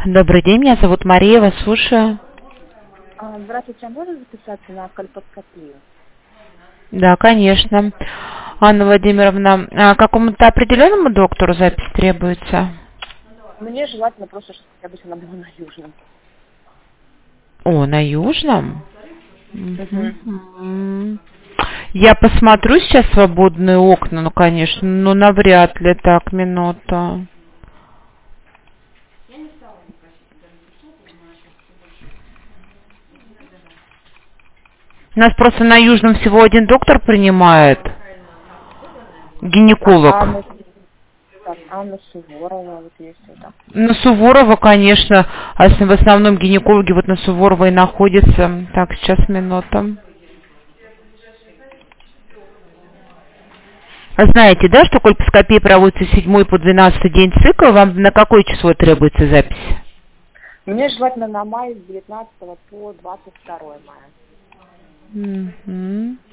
Добрый день, меня зовут Мария, вас слушаю. Здравствуйте, а можно записаться на кольпоскопию? Да, конечно. Анна Владимировна, какому-то определенному доктору запись требуется? Мне желательно просто, чтобы хотя бы она была на Южном. О, на Южном? Угу. Я посмотрю сейчас свободные окна, ну, конечно, но навряд ли так, минута. У нас просто на Южном всего один доктор принимает, гинеколог. Анна Суворова, вот есть это. На Суворова, конечно, а в основном гинекологи вот на Суворова и находятся. Так, сейчас минута. А знаете, да, что кольпоскопия проводится с 7 по 12 день цикла? Вам на какое число требуется запись? Мне желательно на май с 19 по 22 мая. Угу.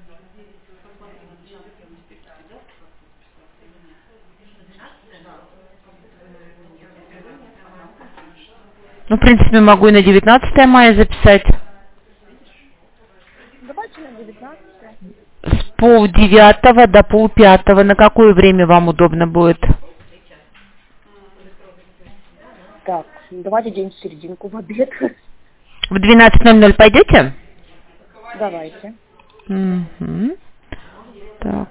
Ну, в принципе, могу и на 19 мая записать. Давайте на 19. С полдевятого до полпятого. На какое время вам удобно будет? Так, давайте день в серединку, в обед. В 12:00 пойдете? Давайте. Угу. Так.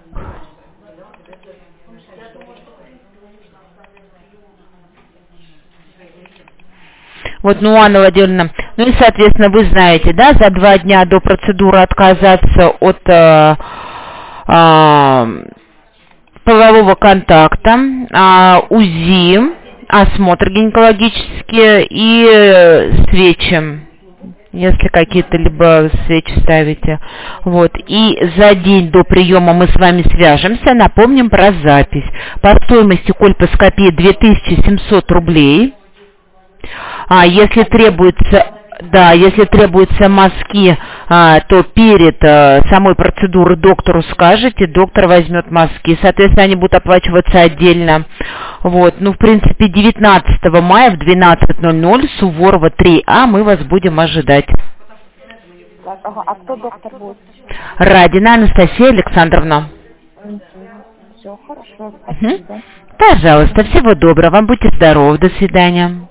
Вот, ну, Анна Владимировна, ну и, соответственно, вы знаете, да, за 2 дня до процедуры отказаться от полового контакта, УЗИ, осмотр гинекологический и свечи, если какие-то либо свечи ставите. Вот. И за день до приема мы с вами свяжемся, напомним про запись. По стоимости кольпоскопии 2700 рублей. Если требуются мазки, то перед самой процедурой доктору скажете, доктор возьмет мазки. Соответственно, они будут оплачиваться отдельно. Вот. Ну, в принципе, 19 мая в 12:00, Суворова 3А, мы вас будем ожидать. Так, ага. А кто доктор будет? Радина Анастасия Александровна. Все, хорошо, спасибо. Пожалуйста, всего доброго. Вам будьте здоровы. До свидания.